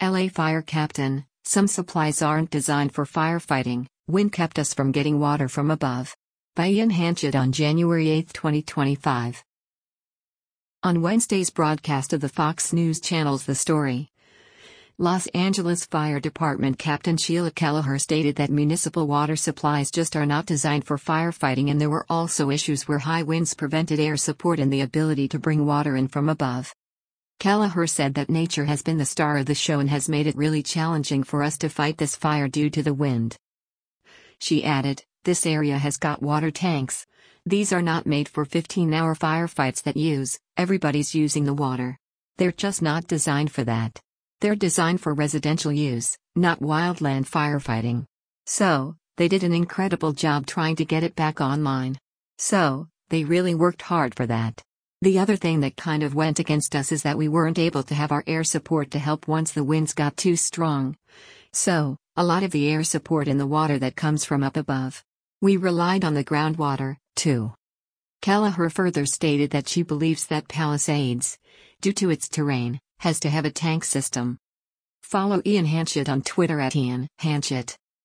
LA Fire Captain, some supplies aren't designed for firefighting. Wind kept us from getting water from above. By Ian Hanchett on January 8, 2025. On Wednesday's broadcast of the Fox News Channel's The Story, Los Angeles Fire Department Captain Sheila Kelleher stated that municipal water supplies just are not designed for firefighting, and there were also issues where high winds prevented air support and the ability to bring water in from above. Kelleher said that nature has been the star of the show and has made it really challenging for us to fight this fire due to the wind. She added, "This area has got water tanks. These are not made for 15-hour firefights that everybody's using the water. They're just not designed for that. They're designed for residential use, not wildland firefighting." So, they did an incredible job trying to get it back online. So, they really worked hard for that. The other thing that kind of went against us is that we weren't able to have our air support to help once the winds got too strong. So, a lot of the air support in the water that comes from up above. We relied on the groundwater, too. Kelleher further stated that she believes that Palisades, due to its terrain, has to have a tank system. Follow Ian Hanchett on Twitter at Ian Hanchett.